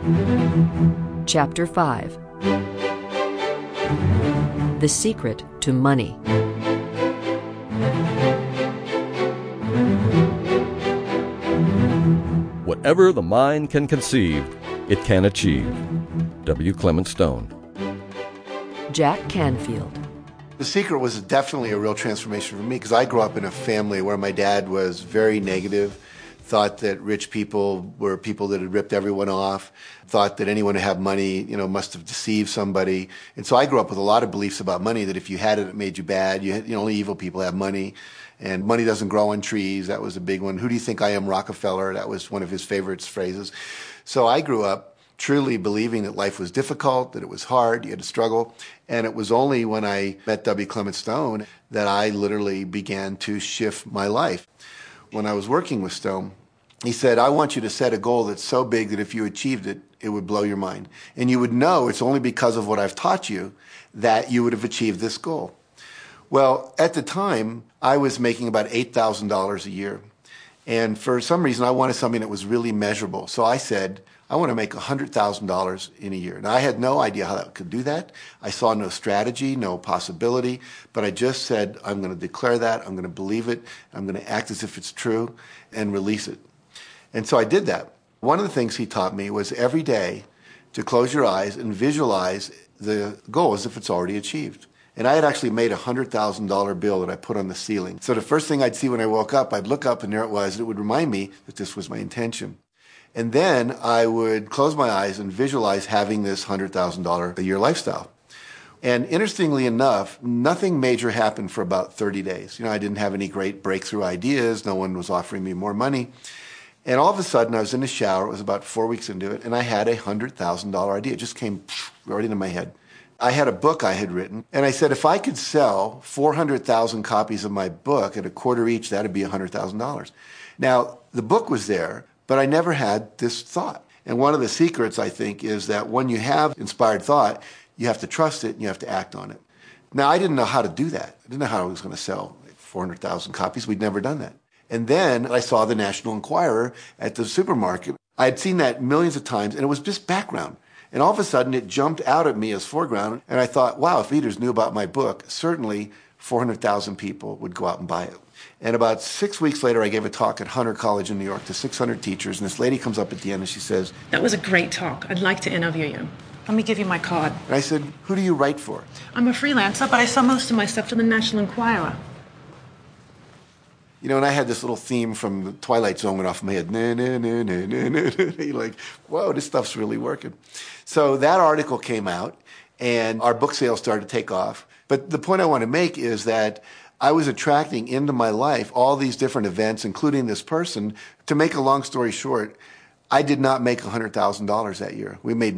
Chapter 5. The Secret to Money. Whatever the mind can conceive, it can achieve. W. Clement Stone. Jack Canfield. The Secret was definitely a real transformation for me because I grew up in a family where my dad was very negative, thought that rich people were people that had ripped everyone off, thought that anyone who had money, must have deceived somebody. And so I grew up with a lot of beliefs about money, that if you had it, it made you bad. Only evil people have money. And money doesn't grow on trees. That was a big one. Who do you think I am, Rockefeller? That was one of his favorite phrases. So I grew up truly believing that life was difficult, that it was hard, you had to struggle. And it was only when I met W. Clement Stone that I literally began to shift my life. When I was working with Stone, he said, I want you to set a goal that's so big that if you achieved it, it would blow your mind. And you would know it's only because of what I've taught you that you would have achieved this goal. Well, at the time, I was making about $8,000 a year. And for some reason, I wanted something that was really measurable. So I said, I want to make $100,000 in a year. Now, I had no idea how I could do that. I saw no strategy, no possibility. But I just said, I'm going to declare that. I'm going to believe it. I'm going to act as if it's true and release it. And so I did that. One of the things he taught me was every day to close your eyes and visualize the goal as if it's already achieved. And I had actually made a $100,000 bill that I put on the ceiling. So the first thing I'd see when I woke up, I'd look up and there it was. It would remind me that this was my intention. And then I would close my eyes and visualize having this $100,000 a year lifestyle. And interestingly enough, nothing major happened for about 30 days. I didn't have any great breakthrough ideas. No one was offering me more money. And all of a sudden, I was in the shower. It was about 4 weeks into it, and I had a $100,000 idea. It just came right into my head. I had a book I had written, and I said, if I could sell 400,000 copies of my book at a quarter each, that'd be $100,000. Now, the book was there, but I never had this thought. And one of the secrets, I think, is that when you have inspired thought, you have to trust it and you have to act on it. Now, I didn't know how to do that. I didn't know how I was going to sell 400,000 copies. We'd never done that. And then I saw the National Enquirer at the supermarket. I had seen that millions of times, and it was just background. And all of a sudden, it jumped out at me as foreground. And I thought, wow, if readers knew about my book, certainly 400,000 people would go out and buy it. And about 6 weeks later, I gave a talk at Hunter College in New York to 600 teachers. And this lady comes up at the end and she says, that was a great talk. I'd like to interview you. Let me give you my card. And I said, who do you write for? I'm a freelancer, but I sell most of my stuff to the National Enquirer. And I had this little theme from the Twilight Zone went off in my head. Na, na, na, na, na, na, na. You're like, whoa, this stuff's really working. So that article came out, and our book sales started to take off. But the point I want to make is that I was attracting into my life all these different events, including this person. To make a long story short, I did not make $100,000 that year. We made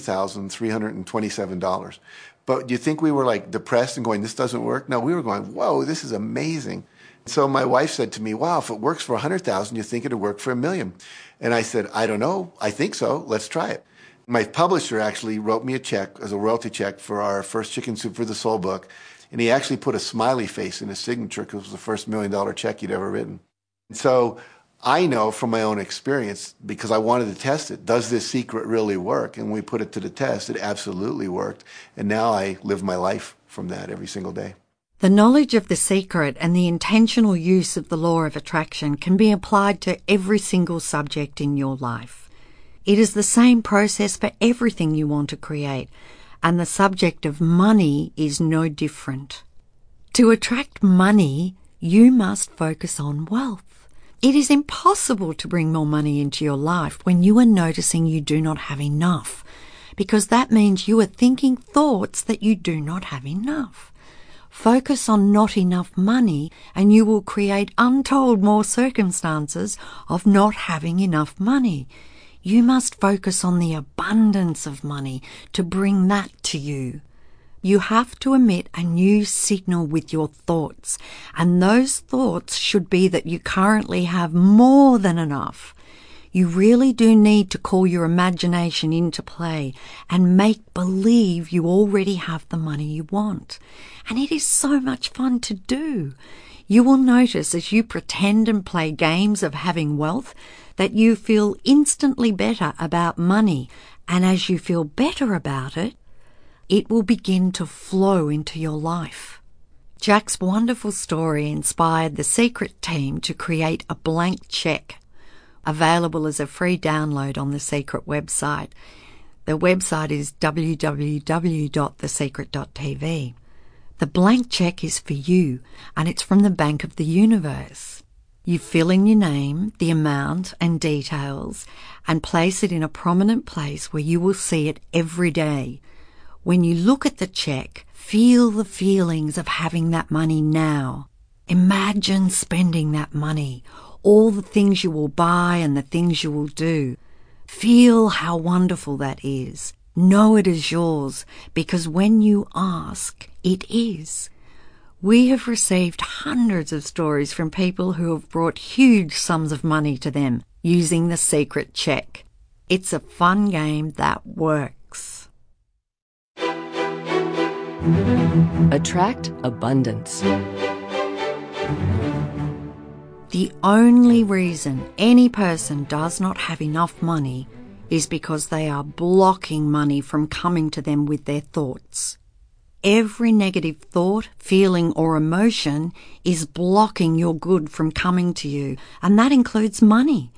$92,327. But do you think we were depressed and going, this doesn't work? No, we were going, whoa, this is amazing. So my wife said to me, wow, if it works for 100,000, you think it'd work for 1 million? And I said, I don't know. I think so. Let's try it. My publisher actually wrote me a check as a royalty check for our first Chicken Soup for the Soul book. And he actually put a smiley face in his signature because it was the first $1 million check he'd ever written. And so I know from my own experience, because I wanted to test it, does this secret really work? And when we put it to the test, it absolutely worked. And now I live my life from that every single day. The knowledge of the secret and the intentional use of the law of attraction can be applied to every single subject in your life. It is the same process for everything you want to create, and the subject of money is no different. To attract money, you must focus on wealth. It is impossible to bring more money into your life when you are noticing you do not have enough, because that means you are thinking thoughts that you do not have enough. Focus on not enough money and you will create untold more circumstances of not having enough money. You must focus on the abundance of money to bring that to you. You have to emit a new signal with your thoughts, and those thoughts should be that you currently have more than enough. You really do need to call your imagination into play and make believe you already have the money you want. And it is so much fun to do. You will notice as you pretend and play games of having wealth that you feel instantly better about money, and as you feel better about it, it will begin to flow into your life. Jack's wonderful story inspired the Secret team to create a blank check, available as a free download on the Secret website. The website is www.thesecret.tv. The blank check is for you, and it's from the Bank of the Universe. You fill in your name, the amount and details, and place it in a prominent place where you will see it every day. When you look at the check, feel the feelings of having that money now. Imagine spending that money, all the things you will buy and the things you will do. Feel how wonderful that is. Know it is yours, because when you ask, it is. We have received hundreds of stories from people who have brought huge sums of money to them using the Secret check. It's a fun game that works. Attract abundance. The only reason any person does not have enough money is because they are blocking money from coming to them with their thoughts. Every negative thought, feeling, or emotion is blocking your good from coming to you, and that includes money.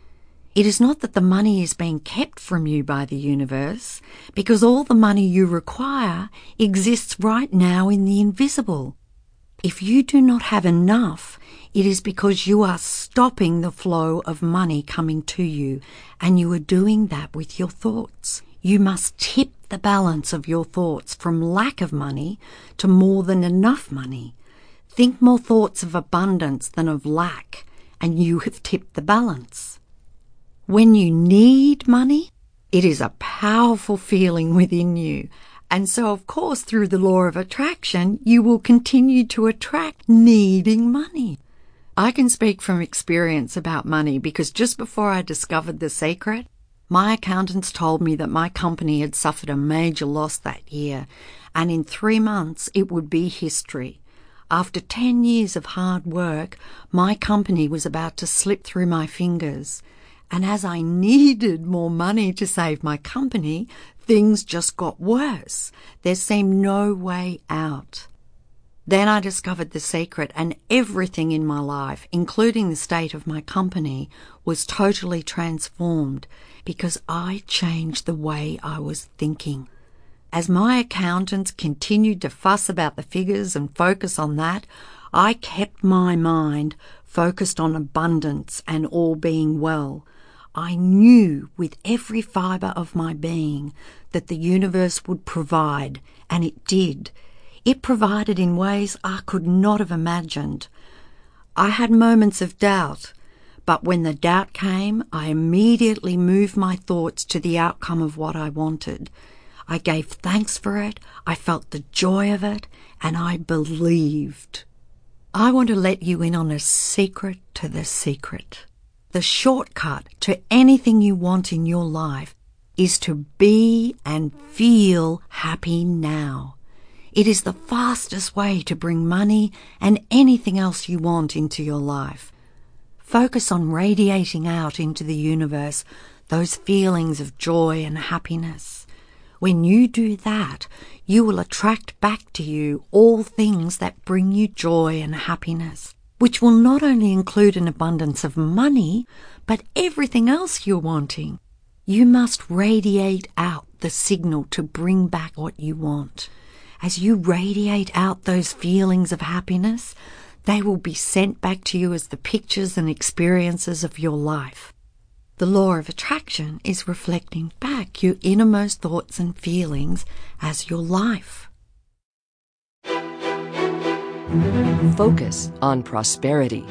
It is not that the money is being kept from you by the universe, because all the money you require exists right now in the invisible. If you do not have enough, it is because you are stopping the flow of money coming to you, and you are doing that with your thoughts. You must tip the balance of your thoughts from lack of money to more than enough money. Think more thoughts of abundance than of lack, and you have tipped the balance. When you need money, it is a powerful feeling within you. And so, of course, through the law of attraction, you will continue to attract needing money. I can speak from experience about money because just before I discovered the Secret, my accountants told me that my company had suffered a major loss that year, and in 3 months it would be history. After 10 years of hard work, my company was about to slip through my fingers. And as I needed more money to save my company, things just got worse. There seemed no way out. Then I discovered the Secret, and everything in my life, including the state of my company, was totally transformed because I changed the way I was thinking. As my accountants continued to fuss about the figures and focus on that, I kept my mind focused on abundance and all being well. I knew with every fibre of my being that the universe would provide, and it did. It provided in ways I could not have imagined. I had moments of doubt, but when the doubt came, I immediately moved my thoughts to the outcome of what I wanted. I gave thanks for it, I felt the joy of it, and I believed. I want to let you in on a secret to the secret. The shortcut to anything you want in your life is to be and feel happy now. It is the fastest way to bring money and anything else you want into your life. Focus on radiating out into the universe those feelings of joy and happiness. When you do that, you will attract back to you all things that bring you joy and happiness, which will not only include an abundance of money, but everything else you're wanting. You must radiate out the signal to bring back what you want. As you radiate out those feelings of happiness, they will be sent back to you as the pictures and experiences of your life. The law of attraction is reflecting back your innermost thoughts and feelings as your life. Focus on prosperity.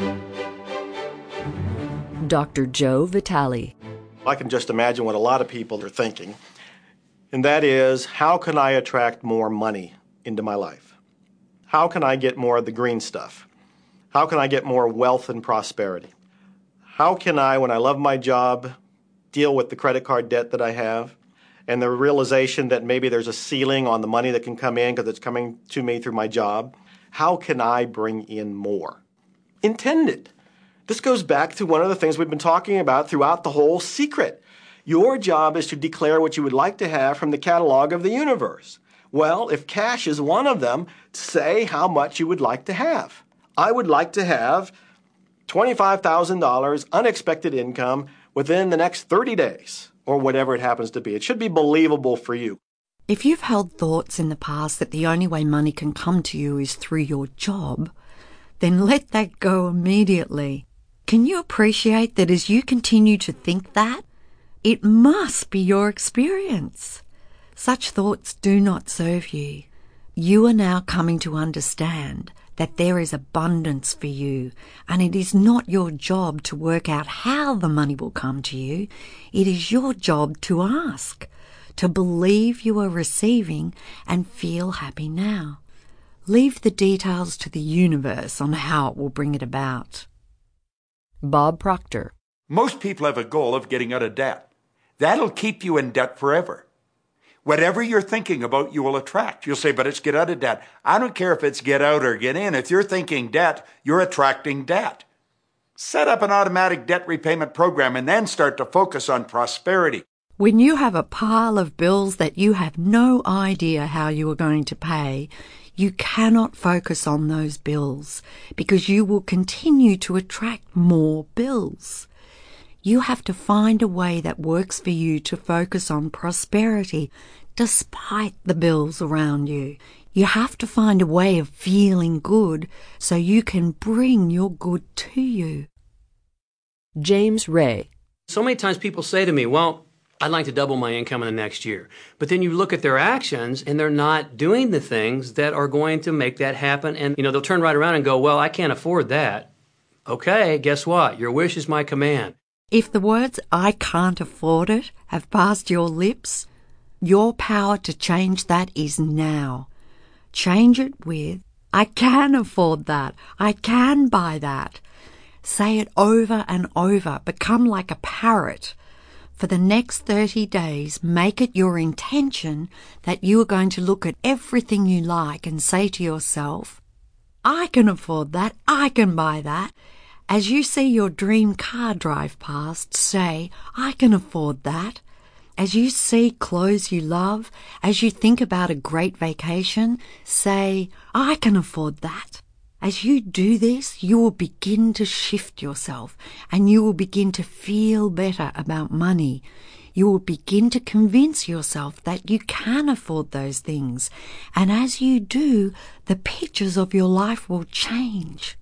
Dr. Joe Vitale. I can just imagine what a lot of people are thinking, and that is, how can I attract more money into my life? How can I get more of the green stuff? How can I get more wealth and prosperity? How can I, when I love my job, deal with the credit card debt that I have and the realization that maybe there's a ceiling on the money that can come in because it's coming to me through my job? How can I bring in more? Intended. This goes back to one of the things we've been talking about throughout the whole secret. Your job is to declare what you would like to have from the catalog of the universe. Well, if cash is one of them, say how much you would like to have. I would like to have $25,000 unexpected income within the next 30 days, or whatever it happens to be. It should be believable for you. If you've held thoughts in the past that the only way money can come to you is through your job, then let that go immediately. Can you appreciate that as you continue to think that, it must be your experience? Such thoughts do not serve you. You are now coming to understand that there is abundance for you, and it is not your job to work out how the money will come to you. It is your job to ask, to believe you are receiving and feel happy now. Leave the details to the universe on how it will bring it about. Bob Proctor. Most people have a goal of getting out of debt. That'll keep you in debt forever. Whatever you're thinking about, you will attract. You'll say, but it's get out of debt. I don't care if it's get out or get in. If you're thinking debt, you're attracting debt. Set up an automatic debt repayment program and then start to focus on prosperity. When you have a pile of bills that you have no idea how you are going to pay, you cannot focus on those bills because you will continue to attract more bills. You have to find a way that works for you to focus on prosperity despite the bills around you. You have to find a way of feeling good so you can bring your good to you. James Ray. So many times people say to me, well, I'd like to double my income in the next year. But then you look at their actions and they're not doing the things that are going to make that happen. And, they'll turn right around and go, well, I can't afford that. Okay, guess what? Your wish is my command. If the words, I can't afford it, have passed your lips, your power to change that is now. Change it with, I can afford that. I can buy that. Say it over and over. Become like a parrot. For the next 30 days, make it your intention that you are going to look at everything you like and say to yourself, I can afford that. I can buy that. As you see your dream car drive past, say, I can afford that. As you see clothes you love, as you think about a great vacation, say, I can afford that. As you do this, you will begin to shift yourself and you will begin to feel better about money. You will begin to convince yourself that you can afford those things. And as you do, the pictures of your life will change.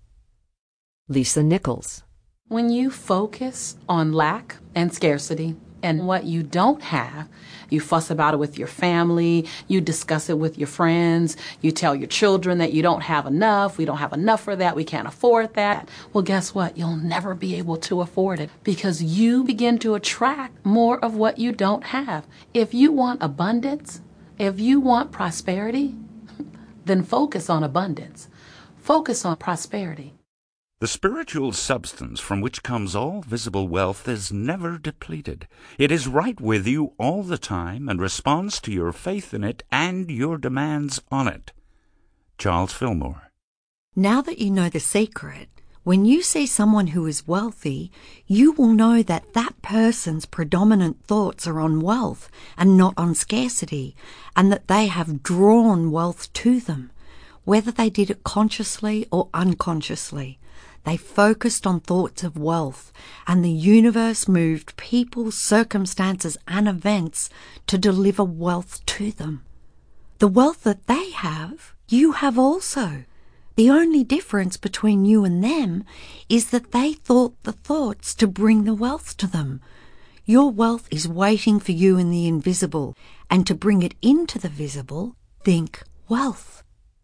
Lisa Nichols. When you focus on lack and scarcity and what you don't have, you fuss about it with your family, you discuss it with your friends, you tell your children that you don't have enough, we don't have enough for that, we can't afford that. Well, guess what? You'll never be able to afford it because you begin to attract more of what you don't have. If you want abundance, if you want prosperity, then focus on abundance. Focus on prosperity. The spiritual substance from which comes all visible wealth is never depleted. It is right with you all the time and responds to your faith in it and your demands on it. Charles Fillmore. Now that you know the secret, when you see someone who is wealthy, you will know that that person's predominant thoughts are on wealth and not on scarcity, and that they have drawn wealth to them, whether they did it consciously or unconsciously. They focused on thoughts of wealth, and the universe moved people, circumstances, and events to deliver wealth to them. The wealth that they have, you have also. The only difference between you and them is that they thought the thoughts to bring the wealth to them. Your wealth is waiting for you in the invisible, and to bring it into the visible, think wealth.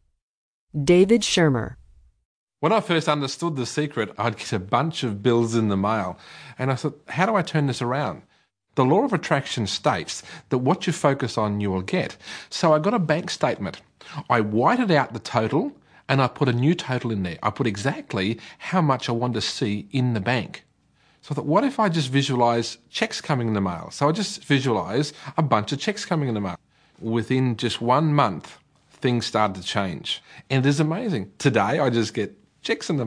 David Shermer. When I first understood the secret, I'd get a bunch of bills in the mail, and I thought, how do I turn this around? The law of attraction states that what you focus on, you will get. So I got a bank statement. I whited out the total, and I put a new total in there. I put exactly how much I wanted to see in the bank. So I thought, what if I just visualise checks coming in the mail? So I just visualise a bunch of checks coming in the mail. Within just 1 month, things started to change. And it is amazing. Today, I just get checks in the mail.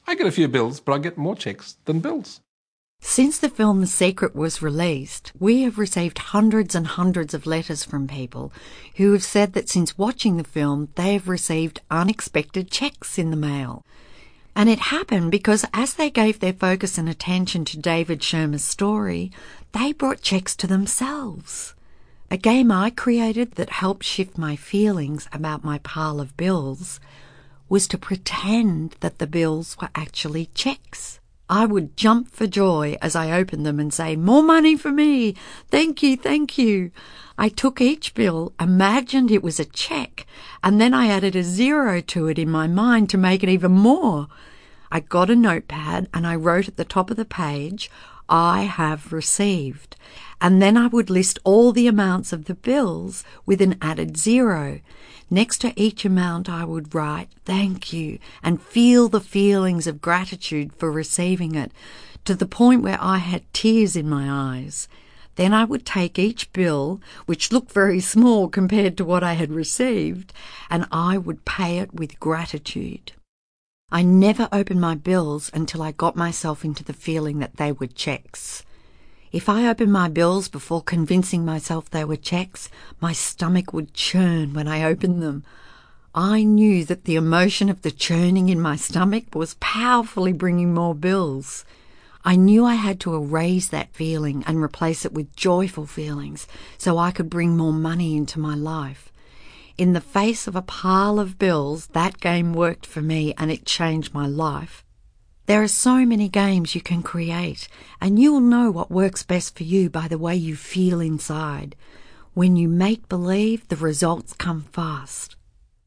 I get a few bills, but I get more checks than bills. Since the film The Secret was released, we have received hundreds and hundreds of letters from people who have said that since watching the film, they have received unexpected checks in the mail. And it happened because as they gave their focus and attention to David Schirmer's story, they brought checks to themselves. A game I created that helped shift my feelings about my pile of bills was to pretend that the bills were actually checks. I would jump for joy as I opened them and say, "More money for me! Thank you, thank you!" I took each bill, imagined it was a check, and then I added a 0 to it in my mind to make it even more. I got a notepad and I wrote at the top of the page, "I have received." And then I would list all the amounts of the bills with an added 0. Next to each amount I would write, "Thank you," and feel the feelings of gratitude for receiving it, to the point where I had tears in my eyes. Then I would take each bill, which looked very small compared to what I had received, and I would pay it with gratitude. I never opened my bills until I got myself into the feeling that they were checks. If I opened my bills before convincing myself they were checks, my stomach would churn when I opened them. I knew that the emotion of the churning in my stomach was powerfully bringing more bills. I knew I had to erase that feeling and replace it with joyful feelings so I could bring more money into my life. In the face of a pile of bills, that game worked for me and it changed my life. There are so many games you can create, and you'll know what works best for you by the way you feel inside. When you make believe, the results come fast.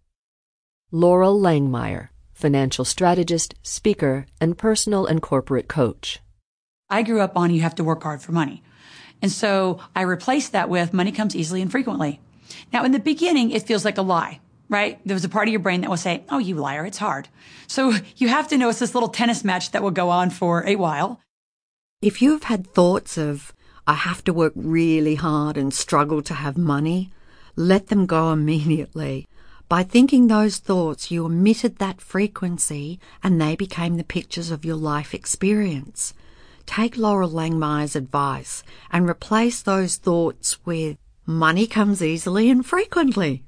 Laurel Langmeyer, financial strategist, speaker, and personal and corporate coach. I grew up on you have to work hard for money. And so I replaced that with money comes easily and frequently. Now, in the beginning, it feels like a lie, right? There was a part of your brain that will say, "Oh, you liar, it's hard." So you have to know it's this little tennis match that will go on for a while. If you have had thoughts of, "I have to work really hard and struggle to have money," let them go immediately. By thinking those thoughts, you emitted that frequency and they became the pictures of your life experience. Take Laurel Langmeyer's advice and replace those thoughts with, "Money comes easily and frequently."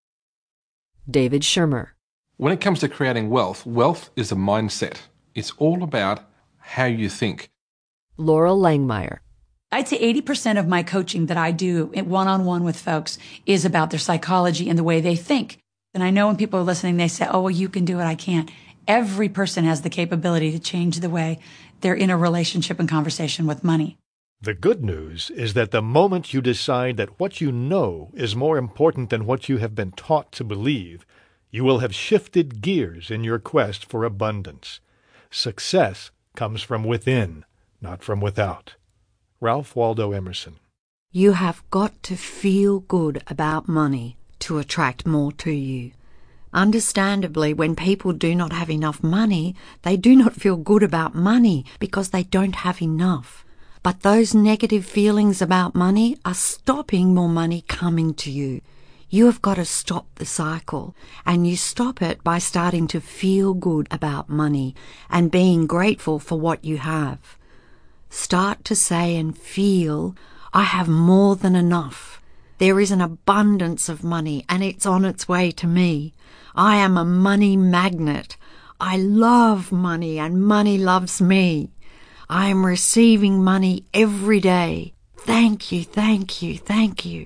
David Schirmer. When it comes to creating wealth, wealth is a mindset. It's all about how you think. Laurel Langmeyer. I'd say 80% of my coaching that I do one-on-one with folks is about their psychology and the way they think. And I know when people are listening, they say, "Oh, well, you can do it, I can't." Every person has the capability to change the way they're in a relationship and conversation with money. The good news is that the moment you decide that what you know is more important than what you have been taught to believe, you will have shifted gears in your quest for abundance. Success comes from within, not from without. Ralph Waldo Emerson. You have got to feel good about money to attract more to you. Understandably, when people do not have enough money, they do not feel good about money because they don't have enough. But those negative feelings about money are stopping more money coming to you. You have got to stop the cycle, and you stop it by starting to feel good about money and being grateful for what you have. Start to say and feel, "I have more than enough. There is an abundance of money and it's on its way to me. I am a money magnet. I love money and money loves me. I am receiving money every day. Thank you, thank you, thank you."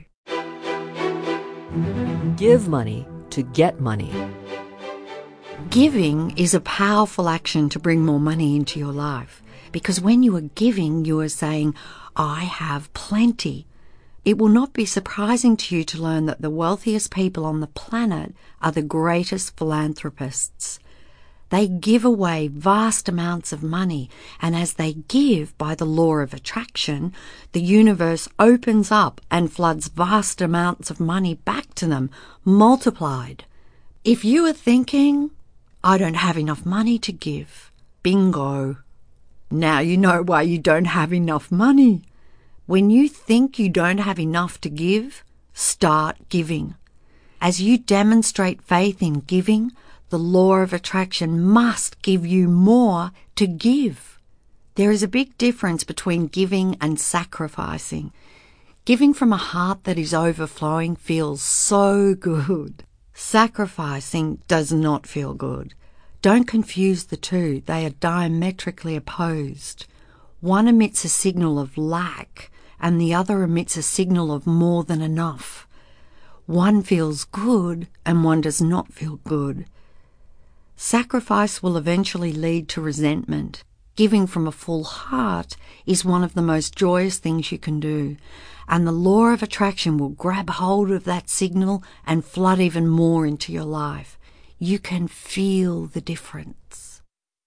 Give money to get money. Giving is a powerful action to bring more money into your life, because when you are giving, you are saying, "I have plenty." It will not be surprising to you to learn that the wealthiest people on the planet are the greatest philanthropists. They give away vast amounts of money, and as they give by the law of attraction, the universe opens up and floods vast amounts of money back to them, multiplied. If you are thinking, "I don't have enough money to give," bingo. Now you know why you don't have enough money. When you think you don't have enough to give, start giving. As you demonstrate faith in giving, the law of attraction must give you more to give. There is a big difference between giving and sacrificing. Giving from a heart that is overflowing feels so good. Sacrificing does not feel good. Don't confuse the two. They are diametrically opposed. One emits a signal of lack, and the other emits a signal of more than enough. One feels good, and one does not feel good. Sacrifice will eventually lead to resentment. Giving from a full heart is one of the most joyous things you can do, and the law of attraction will grab hold of that signal and flood even more into your life. You can feel the difference.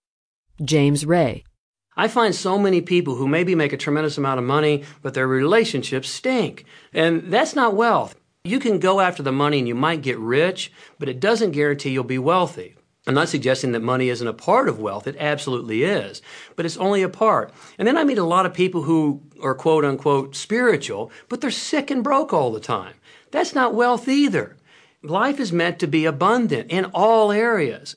James Ray. I find so many people who maybe make a tremendous amount of money, but their relationships stink. And that's not wealth. You can go after the money and you might get rich, but it doesn't guarantee you'll be wealthy. I'm not suggesting that money isn't a part of wealth. It absolutely is. But it's only a part. And then I meet a lot of people who are quote unquote spiritual, but they're sick and broke all the time. That's not wealth either. Life is meant to be abundant in all areas.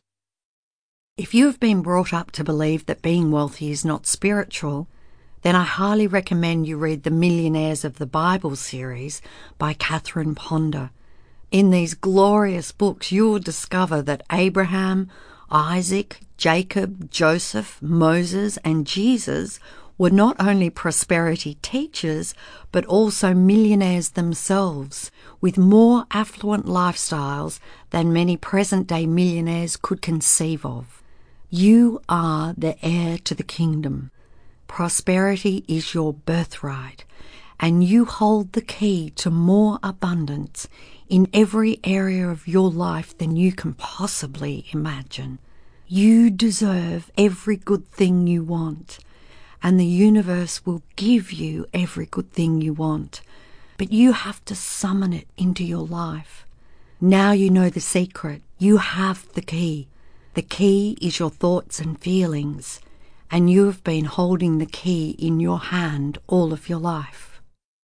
If you have been brought up to believe that being wealthy is not spiritual, then I highly recommend you read the Millionaires of the Bible series by Catherine Ponder. In these glorious books, you will discover that Abraham, Isaac, Jacob, Joseph, Moses, and Jesus were not only prosperity teachers, but also millionaires themselves, with more affluent lifestyles than many present-day millionaires could conceive of. You are the heir to the kingdom. Prosperity is your birthright, and you hold the key to more abundance in every area of your life than you can possibly imagine. You deserve every good thing you want, and the universe will give you every good thing you want, but you have to summon it into your life. Now you know the secret. You have the key. The key is your thoughts and feelings, and you have been holding the key in your hand all of your life.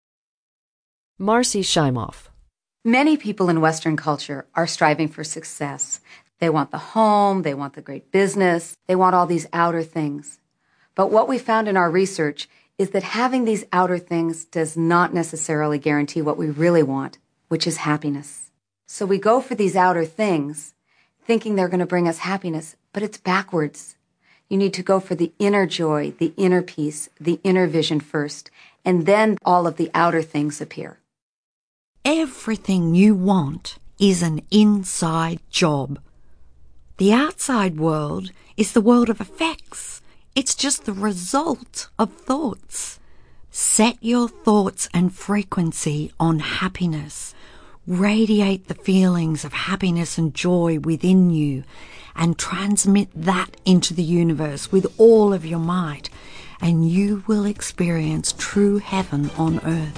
Marcy Shimoff. Many people in Western culture are striving for success. They want the home, they want the great business, they want all these outer things. But what we found in our research is that having these outer things does not necessarily guarantee what we really want, which is happiness. So we go for these outer things, thinking they're going to bring us happiness, but it's backwards. You need to go for the inner joy, the inner peace, the inner vision first, and then all of the outer things appear. Everything you want is an inside job. The outside world is the world of effects. It's just the result of thoughts. Set your thoughts and frequency on happiness. Radiate the feelings of happiness and joy within you and transmit that into the universe with all of your might, and you will experience true heaven on earth.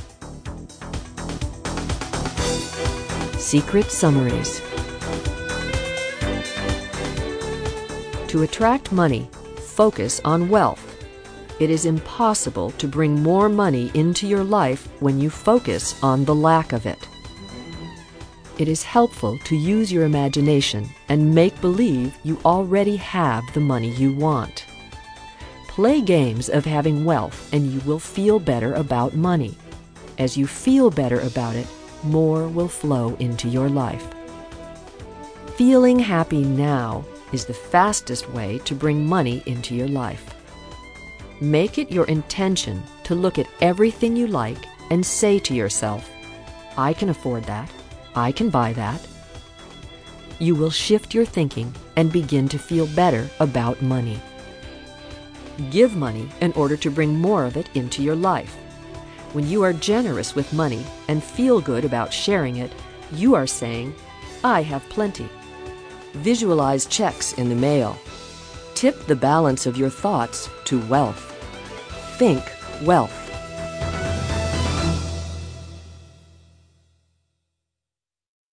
Secret summaries. To attract money, focus on wealth. It is impossible to bring more money into your life when you focus on the lack of it. It is helpful to use your imagination and make believe you already have the money you want. Play games of having wealth and you will feel better about money. As you feel better about it, more will flow into your life. Feeling happy now is the fastest way to bring money into your life. Make it your intention to look at everything you like and say to yourself, I can afford that. I can buy that. You will shift your thinking and begin to feel better about money. Give money in order to bring more of it into your life. When you are generous with money and feel good about sharing it, you are saying, I have plenty. Visualize checks in the mail. Tip the balance of your thoughts to wealth. Think wealth.